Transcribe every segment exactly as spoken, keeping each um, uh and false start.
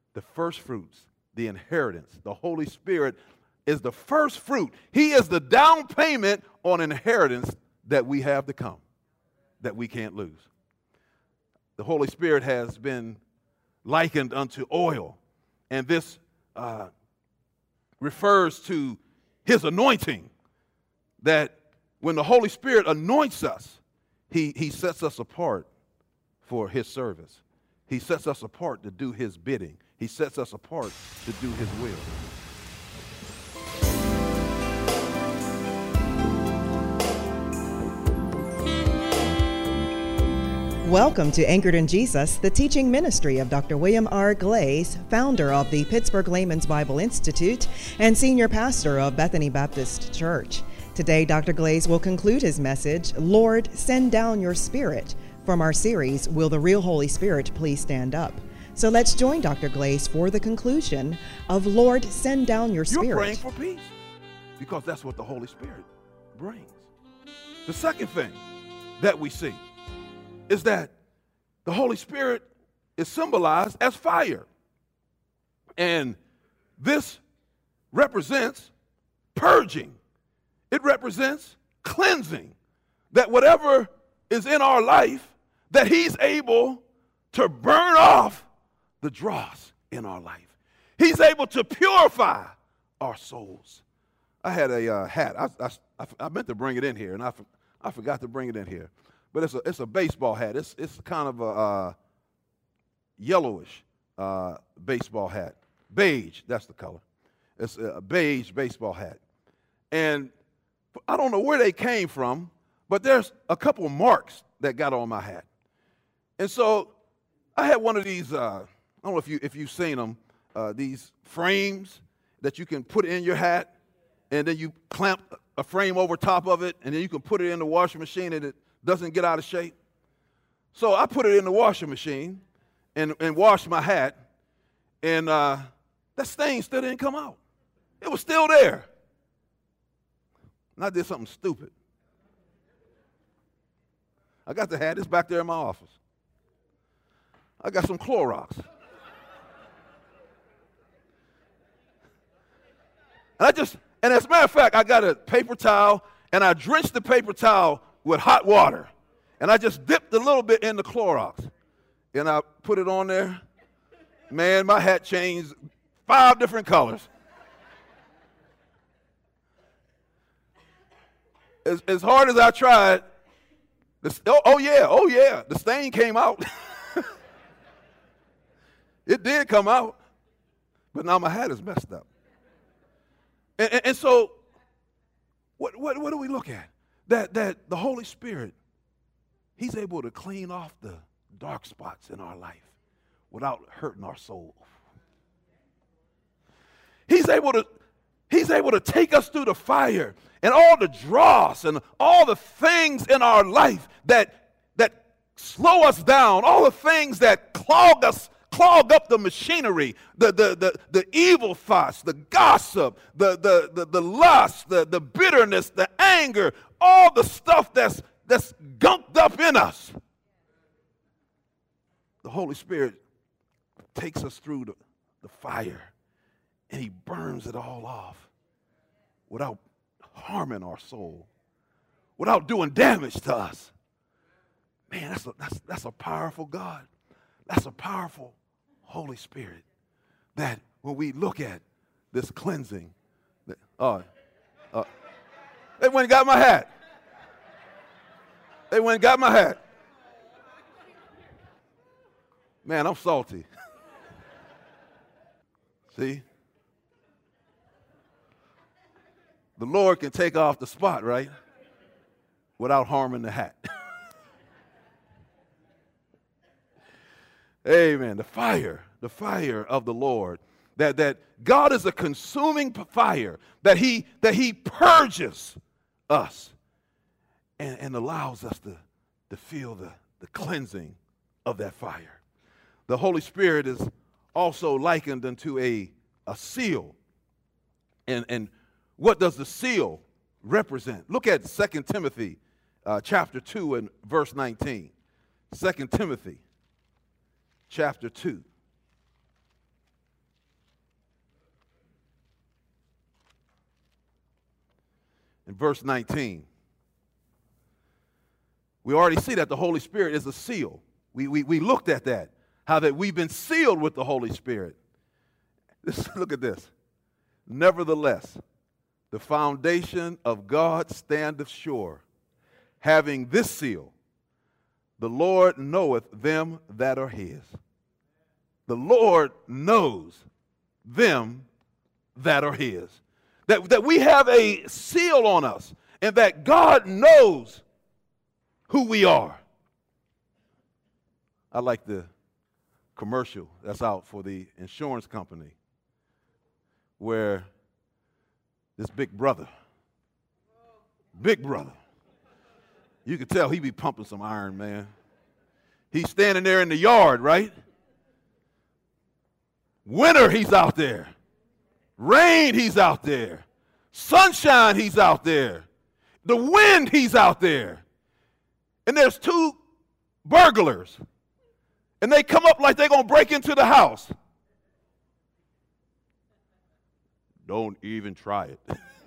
the first fruits, the inheritance. The Holy Spirit is the first fruit. He is the down payment on inheritance that we have to come, that we can't lose. The Holy Spirit has been likened unto oil, and this uh, refers to his anointing, that when the Holy Spirit anoints us, he, he sets us apart for his service. He sets us apart to do his bidding. He sets us apart to do his will. Welcome to Anchored in Jesus, the teaching ministry of Doctor William R. Glaze, founder of the Pittsburgh Layman's Bible Institute and senior pastor of Bethany Baptist Church. Today, Doctor Glaze will conclude his message, Lord, Send Down Your Spirit, from our series, Will the Real Holy Spirit Please Stand Up? So let's join Doctor Glaze for the conclusion of Lord, Send Down Your Spirit. You're praying for peace because that's what the Holy Spirit brings. The second thing that we see is that the Holy Spirit is symbolized as fire. And this represents purging. It represents cleansing. That whatever is in our life, that he's able to burn off the dross in our life. He's able to purify our souls. I had a uh, hat. I, I, I meant to bring it in here, and I, I forgot to bring it in here. But it's a, it's a baseball hat. It's, it's kind of a uh, yellowish uh, baseball hat. Beige, that's the color. It's a beige baseball hat. And I don't know where they came from, but there's a couple of marks that got on my hat. And so I had one of these, uh, I don't know if, you, if you've seen them, uh, these frames that you can put in your hat, and then you clamp a frame over top of it, and then you can put it in the washing machine, and it doesn't get out of shape. So I put it in the washing machine and, and washed my hat, and uh, that stain still didn't come out. It was still there. And I did something stupid. I got the hat. It's back there in my office. I got some Clorox. And I just, and as a matter of fact, I got a paper towel, and I drenched the paper towel with hot water. And I just dipped a little bit in the Clorox. And I put it on there. Man, my hat changed five different colors. As, as hard as I tried, this, oh, oh yeah, oh yeah, the stain came out. It did come out, but now my hat is messed up. And, and, and so, what, what, what do we look at? That, that the Holy Spirit, he's able to clean off the dark spots in our life without hurting our soul. He's able to, he's able to take us through the fire and all the dross and all the things in our life that, that slow us down, all the things that clog us, clog up the machinery, the, the, the, the evil thoughts, the gossip, the, the, the, the lust, the, the bitterness, the anger, all the stuff that's, that's gunked up in us. The Holy Spirit takes us through the, the fire, and he burns it all off without harming our soul, without doing damage to us. Man, that's a, that's, that's a powerful God. That's a powerful Holy Spirit that when we look at this cleansing, that, uh, uh, they went and got my hat. They went and got my hat. Man, I'm salty. See? The Lord can take off the spot, right? Without harming the hat. Amen. The fire, the fire of the Lord. That, that God is a consuming fire, that he, that he purges us and, and allows us to, to feel the, the cleansing of that fire. The Holy Spirit is also likened unto a, a seal. And, and what does the seal represent? Look at Second Timothy uh, chapter two and verse nineteen. Second Timothy chapter two. in verse nineteen. We already see that the Holy Spirit is a seal. We, we, we looked at that, how that we've been sealed with the Holy Spirit. This, look at this. Nevertheless, the foundation of God standeth sure, having this seal, the Lord knoweth them that are his. The Lord knows them that are his. That, that we have a seal on us, and that God knows who we are. I like the commercial that's out for the insurance company where this big brother, big brother, you can tell he be pumping some iron, man. He's standing there in the yard, right? Winter, he's out there. Rain, he's out there. Sunshine, he's out there. The wind, he's out there. And there's two burglars. And they come up like they're going to break into the house. Don't even try it.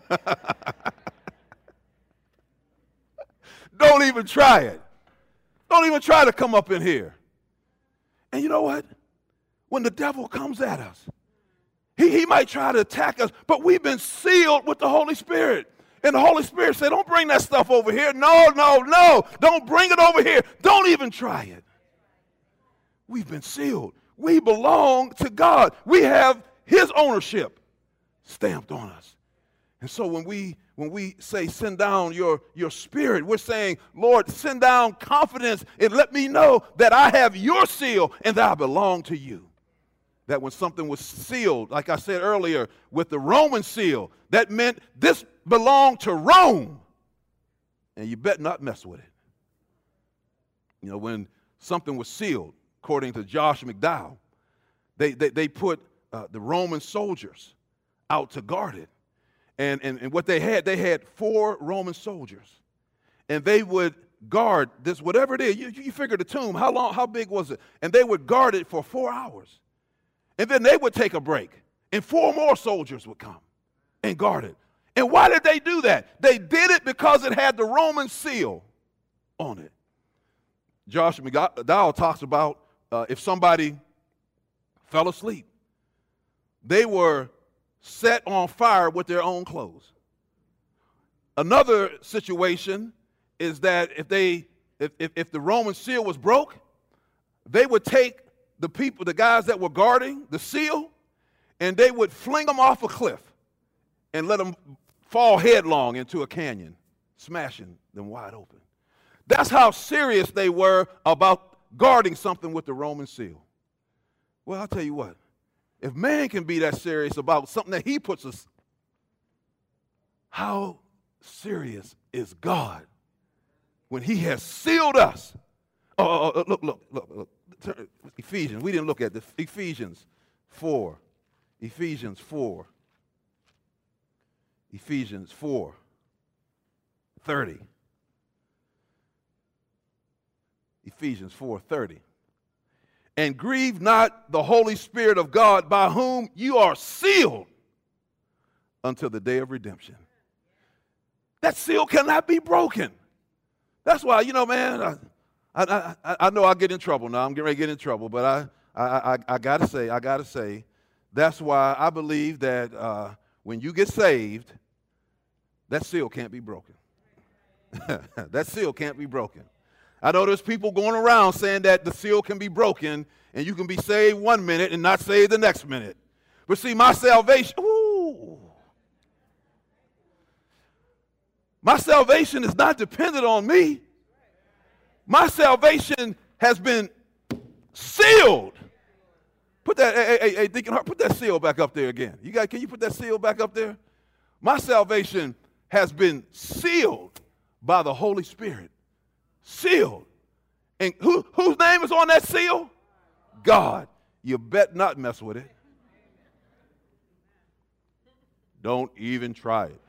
Don't even try it. Don't even try to come up in here. And you know what? When the devil comes at us, he, he might try to attack us, but we've been sealed with the Holy Spirit. And the Holy Spirit said, don't bring that stuff over here. No, no, no. Don't bring it over here. Don't even try it. We've been sealed. We belong to God. We have his ownership stamped on us. And so when we when we say send down your, your spirit, we're saying, Lord, send down confidence and let me know that I have your seal and that I belong to you. That when something was sealed, like I said earlier, with the Roman seal, that meant this belonged to Rome. And you better not mess with it. You know, when something was sealed, according to Josh McDowell, they, they, they put uh, the Roman soldiers out to guard it. And, and, and what they had, they had four Roman soldiers. And they would guard this, whatever it is. You, you figure the tomb, how long, how big was it? And they would guard it for four hours. And then they would take a break. And four more soldiers would come and guard it. And why did they do that? They did it because it had the Roman seal on it. Josh McDowell talks about uh, if somebody fell asleep, they were set on fire with their own clothes. Another situation is that if they if, if, if the Roman seal was broke, they would take the people, the guys that were guarding the seal, and they would fling them off a cliff and let them fall headlong into a canyon, smashing them wide open. That's how serious they were about guarding something with the Roman seal. Well, I'll tell you what. If man can be that serious about something that he puts us, how serious is God when he has sealed us? Oh, oh, oh look, look, look, look. Ephesians. We didn't look at this. Ephesians four. Ephesians four. Ephesians four. thirty. Ephesians four thirty. And grieve not the Holy Spirit of God, by whom you are sealed until the day of redemption. That seal cannot be broken. That's why, you know, man, I, I, I, I know I get in trouble now. I'm getting ready to get in trouble, but I, I, I, I got to say, I got to say, that's why I believe that uh, when you get saved, that seal can't be broken. That seal can't be broken. I know there's people going around saying that the seal can be broken and you can be saved one minute and not saved the next minute. But see, my salvation, ooh, my salvation is not dependent on me. My salvation has been sealed. Put that, hey, hey, hey, Deacon Hart, put that seal back up there again. You got, can you put that seal back up there? My salvation has been sealed by the Holy Spirit. Sealed. And who, whose name is on that seal? God. You bet not mess with it. Don't even try it.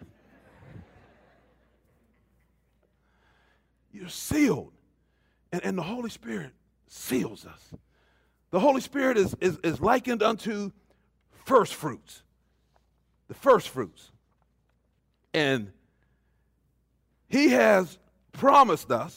You're sealed. And, and the Holy Spirit seals us. The Holy Spirit is, is, is likened unto first fruits. The first fruits. And he has promised us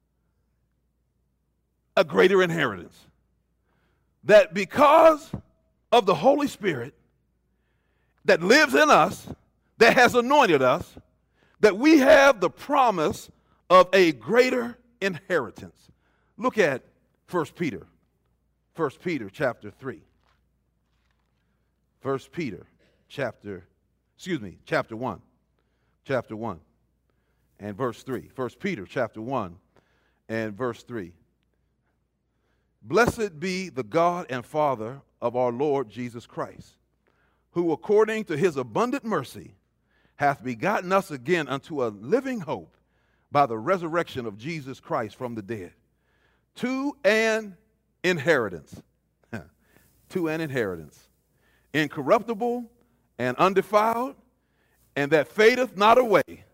a greater inheritance. That because of the Holy Spirit that lives in us, that has anointed us, that we have the promise of a greater inheritance. Look at First Peter. First Peter chapter three. First Peter chapter, excuse me, chapter one. Chapter one and verse three. First Peter chapter one and verse three. Blessed be the God and Father of our Lord Jesus Christ, who according to his abundant mercy hath begotten us again unto a living hope by the resurrection of Jesus Christ from the dead, to an inheritance, to an inheritance, incorruptible and undefiled, and that fadeth not away.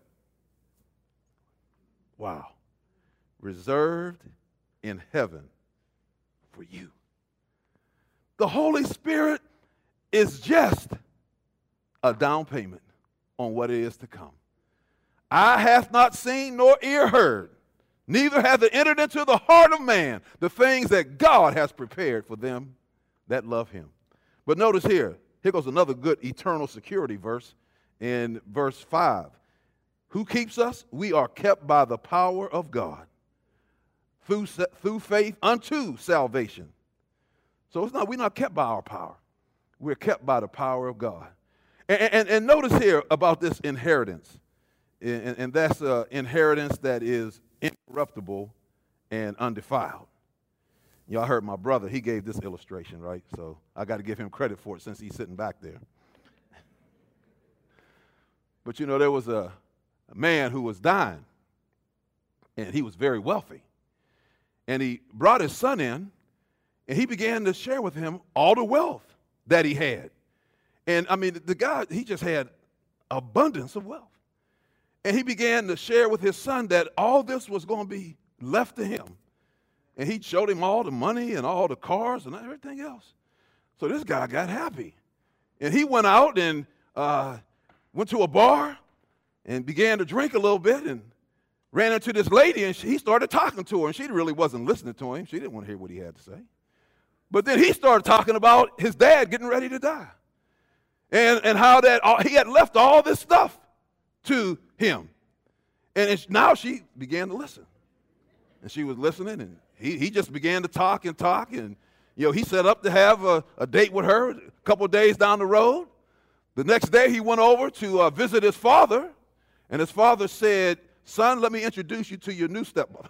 Wow. Reserved in heaven for you. The Holy Spirit is just a down payment on what is to come. Eye hath not seen nor ear heard, neither hath it entered into the heart of man the things that God has prepared for them that love him. But notice here, here goes another good eternal security verse in verse five. Who keeps us? We are kept by the power of God through, through faith unto salvation. So it's not, we're not kept by our power. We're kept by the power of God. And, and, and notice here about this inheritance. And, and that's an inheritance that is incorruptible and undefiled. Y'all heard my brother. He gave this illustration, right? So I got to give him credit for it since he's sitting back there. But, you know, there was a, a man who was dying, and he was very wealthy. And he brought his son in, and he began to share with him all the wealth that he had. And, I mean, the guy, he just had abundance of wealth. And he began to share with his son that all this was going to be left to him. And he showed him all the money and all the cars and everything else. So this guy got happy. And he went out and uh, went to a bar and began to drink a little bit and ran into this lady, and she, he started talking to her. And she really wasn't listening to him. She didn't want to hear what he had to say. But then he started talking about his dad getting ready to die. And, and how that all, he had left all this stuff to him. And it's, now she began to listen. And she was listening, and he, he just began to talk and talk. And, you know, he set up to have a, a date with her a couple of days down the road. The next day he went over to uh, visit his father. And his father said, son, let me introduce you to your new stepmother.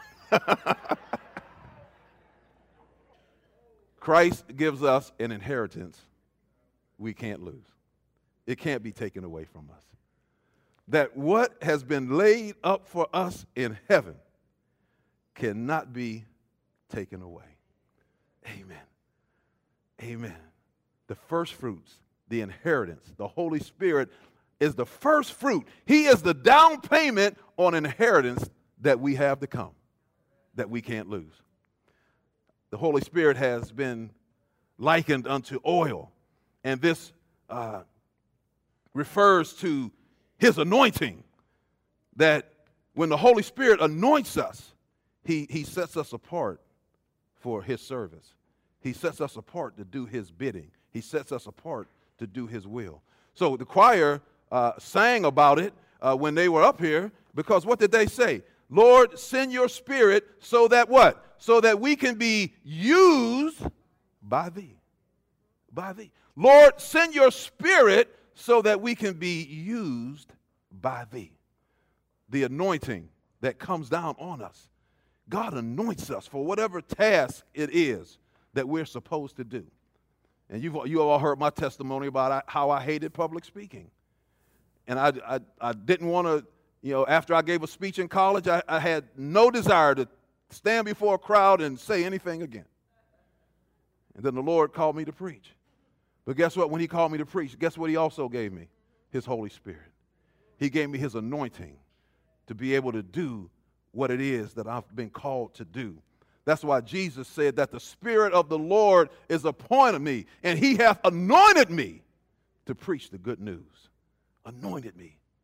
Christ gives us an inheritance we can't lose. It can't be taken away from us. That what has been laid up for us in heaven cannot be taken away. Amen. Amen. The first fruits, the inheritance, the Holy Spirit is the first fruit. He is the down payment on inheritance that we have to come, that we can't lose. The Holy Spirit has been likened unto oil, and this uh, refers to his anointing, that when the Holy Spirit anoints us, he, he sets us apart for his service. He sets us apart to do his bidding. He sets us apart to do his will. So the choir uh, sang about it uh, when they were up here, because what did they say? Lord, send your Spirit so that what? So that we can be used by thee. By thee. Lord, send your Spirit so that we can be used by thee. The anointing that comes down on us. God anoints us for whatever task it is that we're supposed to do. And you've you all heard my testimony about how I hated public speaking. And I, I, I didn't want to, you know, after I gave a speech in college, I, I had no desire to stand before a crowd and say anything again. And then the Lord called me to preach. But guess what? When he called me to preach, guess what he also gave me? His Holy Spirit. He gave me his anointing to be able to do what it is that I've been called to do. That's why Jesus said that the Spirit of the Lord is upon me, and he hath anointed me to preach the good news. Anointed me.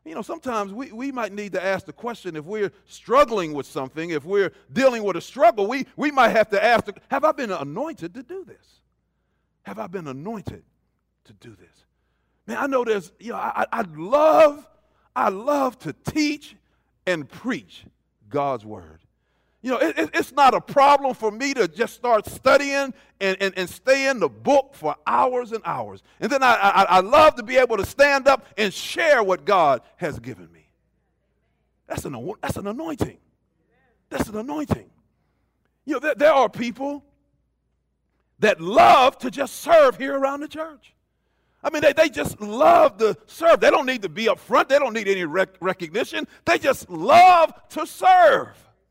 You know, sometimes we, we might need to ask the question, if we're struggling with something, if we're dealing with a struggle, we, we might have to ask, the, have I been anointed to do this? Have I been anointed to do this? Man, I know there's, you know, I, I love, I love to teach and preach God's word. You know, it, it, it's not a problem for me to just start studying and, and, and stay in the book for hours and hours. And then I, I, I love to be able to stand up and share what God has given me. That's an, that's an anointing. That's an anointing. You know, there, there are people that love to just serve here around the church. I mean, they, they just love to serve. They don't need to be up front. They don't need any rec- recognition. They just love to serve.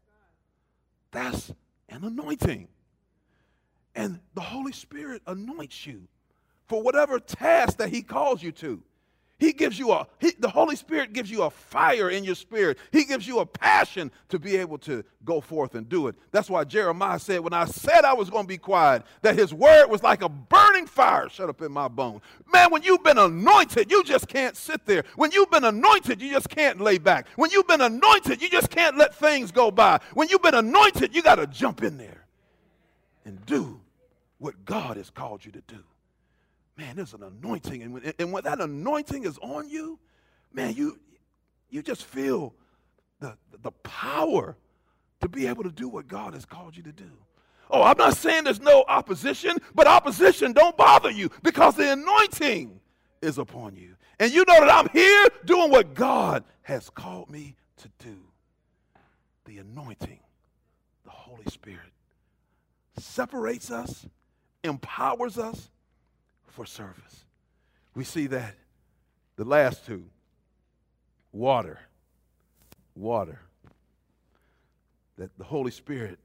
That's an anointing. And the Holy Spirit anoints you for whatever task that he calls you to. He gives you a, he, the Holy Spirit gives you a fire in your spirit. He gives you a passion to be able to go forth and do it. That's why Jeremiah said, when I said I was going to be quiet, that his word was like a burning fire shut up in my bones. Man, when you've been anointed, you just can't sit there. When you've been anointed, you just can't lay back. When you've been anointed, you just can't let things go by. When you've been anointed, you got to jump in there and do what God has called you to do. Man, there's an anointing, and when, and when that anointing is on you, man, you you just feel the, the power to be able to do what God has called you to do. Oh, I'm not saying there's no opposition, but opposition don't bother you because the anointing is upon you. And you know that I'm here doing what God has called me to do. The anointing, the Holy Spirit, separates us, empowers us for service. We see that the last two, water, water, that the Holy Spirit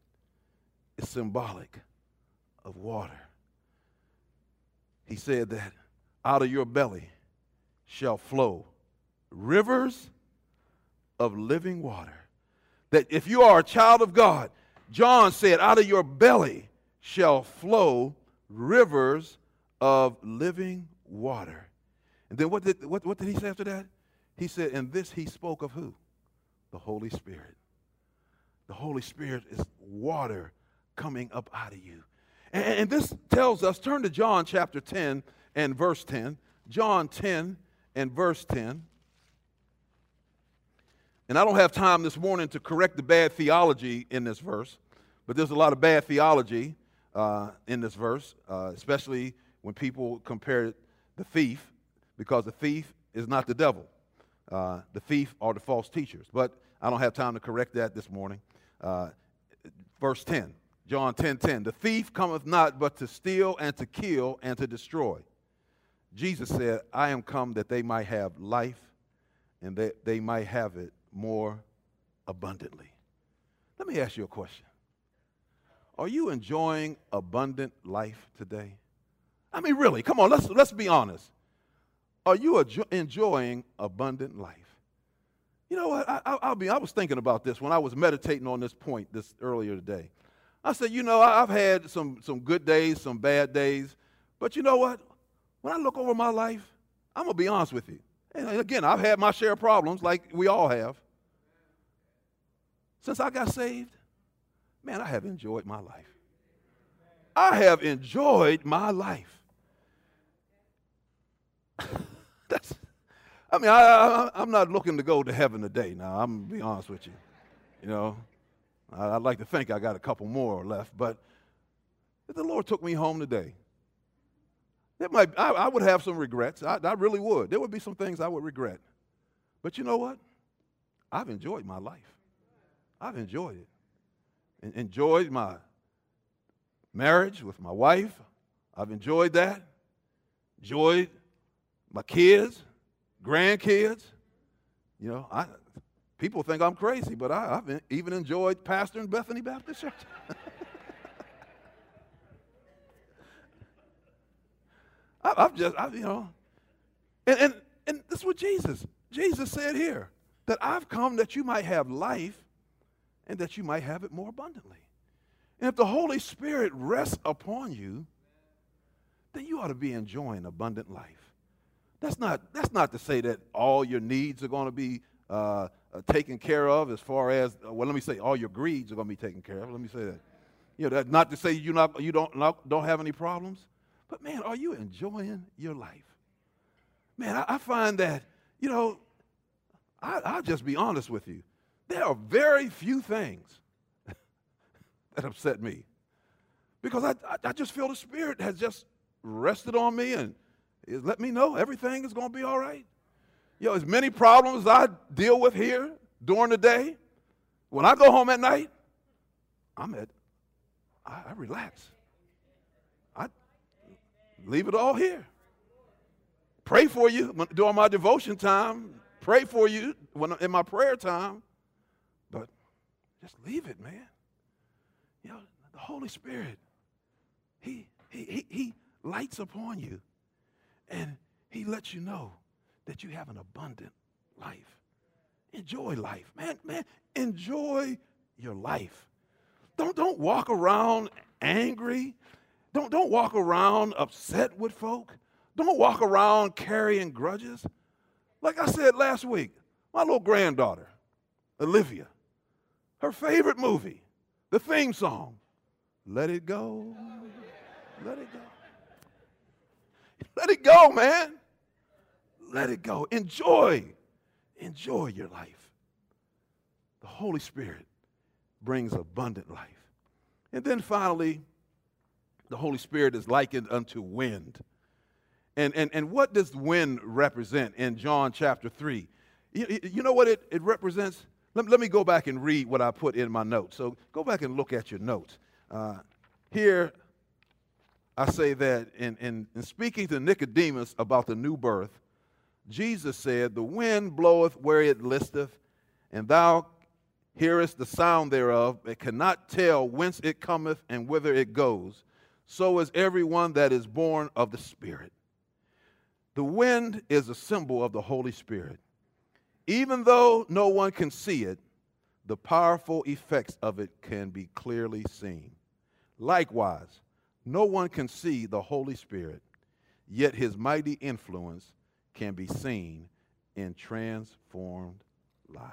is symbolic of water. He said that out of your belly shall flow rivers of living water. That if you are a child of God, John said, out of your belly shall flow rivers of living water. And then what did what, what did he say after that? He said, and this he spoke of who? The Holy Spirit. The Holy Spirit is water coming up out of you. And, and this tells us, turn to John chapter ten and verse ten. John ten and verse ten. And I don't have time this morning to correct the bad theology in this verse, but there's a lot of bad theology uh, in this verse, uh, especially when people compare the thief, because the thief is not the devil. Uh, the thief are the false teachers. But I don't have time to correct that this morning. Uh, verse ten, John ten ten. The thief cometh not but to steal and to kill and to destroy. Jesus said, I am come that they might have life and that they might have it more abundantly. Let me ask you a question. Are you enjoying abundant life today? I mean, really, come on, let's, let's be honest. Are you enjoying abundant life? You know what, I, I, I'll be, I was thinking about this when I was meditating on this point this earlier today. I said, you know, I've had some, some good days, some bad days, but you know what? When I look over my life, I'm going to be honest with you. And again, I've had my share of problems like we all have. Since I got saved, man, I have enjoyed my life. I have enjoyed my life. That's, I mean, I, I, I'm not looking to go to heaven today. Now, I'm going to be honest with you. You know, I, I'd like to think I got a couple more left, but if the Lord took me home today, it might, I, I would have some regrets. I, I really would. There would be some things I would regret. But you know what? I've enjoyed my life. I've enjoyed it. En- enjoyed my marriage with my wife. I've enjoyed that. Enjoyed my kids, grandkids. You know, I, people think I'm crazy, but I, I've even enjoyed pastoring Bethany Baptist Church. I, I've just, I, you know, and, and, and this is what Jesus, Jesus said here, that I've come that you might have life and that you might have it more abundantly. And if the Holy Spirit rests upon you, then you ought to be enjoying abundant life. That's not, that's not to say that all your needs are going to be uh, uh, taken care of as far as, uh, well, let me say all your greeds are going to be taken care of. Let me say that. You know, that's not to say you not you don't not, don't have any problems, but man, are you enjoying your life? Man, I, I find that, you know, I, I'll just be honest with you. There are very few things that upset me because I, I, I just feel the Spirit has just rested on me and is let me know everything is going to be all right. You know, as many problems I deal with here during the day, when I go home at night, I'm at I, I relax. I leave it all here. Pray for you when, during my devotion time. Pray for you when in my prayer time. But just leave it, man. You know, the Holy Spirit, he, he, he, he lights upon you, and he lets you know that you have an abundant life. Enjoy life, man, man. Enjoy your life. Don't, don't walk around angry. Don't, don't walk around upset with folk. Don't walk around carrying grudges. Like I said last week, my little granddaughter, Olivia, her favorite movie, the theme song, Let It Go, let it go. Let it go, man. Let it go. Enjoy. Enjoy your life. The Holy Spirit brings abundant life. And then finally, the Holy Spirit is likened unto wind. And, and, and what does wind represent in John chapter three? You, you know what it, it represents? Let, let me go back and read what I put in my notes. So go back and look at your notes. Uh, here, I say that in, in, in speaking to Nicodemus about the new birth, Jesus said, the wind bloweth where it listeth, and thou hearest the sound thereof, but cannot tell whence it cometh and whither it goes. So is everyone that is born of the Spirit. The wind is a symbol of the Holy Spirit. Even though no one can see it, the powerful effects of it can be clearly seen. Likewise, no one can see the Holy Spirit, yet his mighty influence can be seen in transformed lives.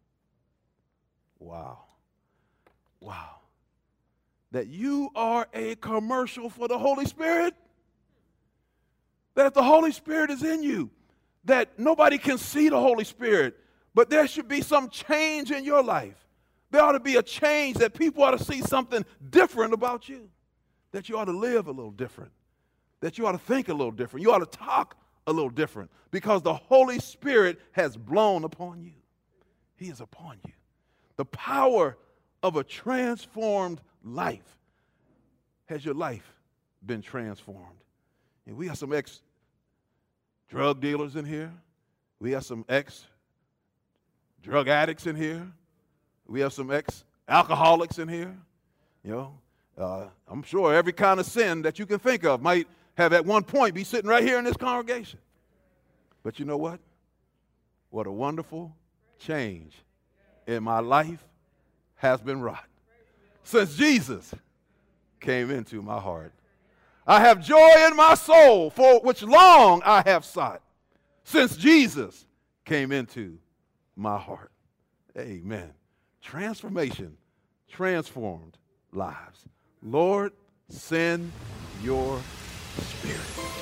Wow. Wow. That you are a commercial for the Holy Spirit? That if the Holy Spirit is in you, that nobody can see the Holy Spirit, but there should be some change in your life. There ought to be a change that people ought to see something different about you, that you ought to live a little different, that you ought to think a little different, you ought to talk a little different, because the Holy Spirit has blown upon you. He is upon you. The power of a transformed life. Has your life been transformed? And we have some ex-drug dealers in here. We have some ex-drug addicts in here. We have some ex-alcoholics in here. You know, uh, I'm sure every kind of sin that you can think of might have at one point be sitting right here in this congregation. But you know what? What a wonderful change in my life has been wrought since Jesus came into my heart. I have joy in my soul, for which long I have sought, since Jesus came into my heart. Amen. Transformation, transformed lives. Lord, send your Spirit.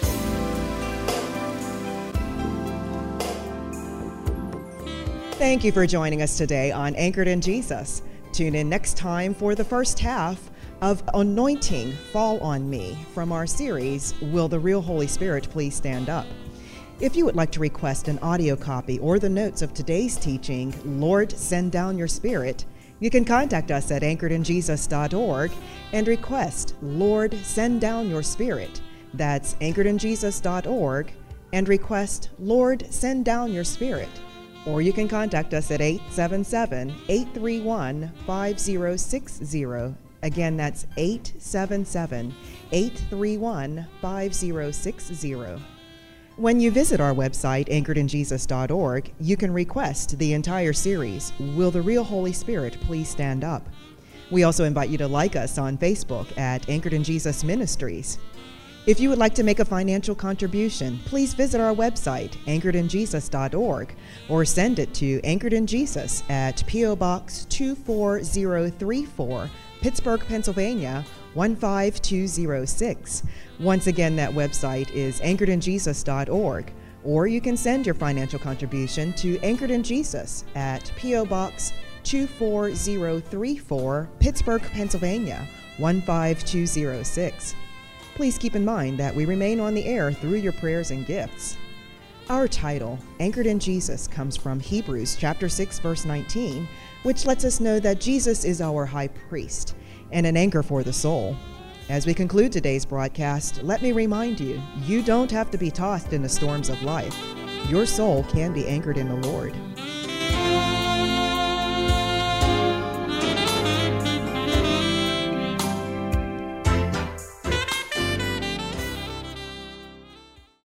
Thank you for joining us today on Anchored in Jesus. Tune in next time for the first half of Anointing Fall on Me from our series, Will the Real Holy Spirit Please Stand Up? If you would like to request an audio copy or the notes of today's teaching, Lord, Send Down Your Spirit, you can contact us at anchored in jesus dot org and request, Lord, Send Down Your Spirit. That's anchored in jesus dot org and request, Lord, Send Down Your Spirit. Or you can contact us at eight seven seven, eight three one, five zero six zero. Again, that's eight seven seven, eight three one, five zero six zero. When you visit our website, anchored in jesus dot org, you can request the entire series, Will the Real Holy Spirit Please Stand Up? We also invite you to like us on Facebook at Anchored in Jesus Ministries. If you would like to make a financial contribution, please visit our website, anchored in jesus dot org, or send it to Anchored in Jesus at P O Box two four zero three four, Pittsburgh, Pennsylvania one five two zero six. Once again, that website is anchored in jesus dot org, or you can send your financial contribution to Anchored in Jesus at P O Box two four zero three four, Pittsburgh, Pennsylvania one five two zero six. Please keep in mind that we remain on the air through your prayers and gifts. Our title, Anchored in Jesus, comes from Hebrews chapter six, verse nineteen, which lets us know that Jesus is our high priest and an anchor for the soul. As we conclude today's broadcast, let me remind you, you don't have to be tossed in the storms of life. Your soul can be anchored in the Lord.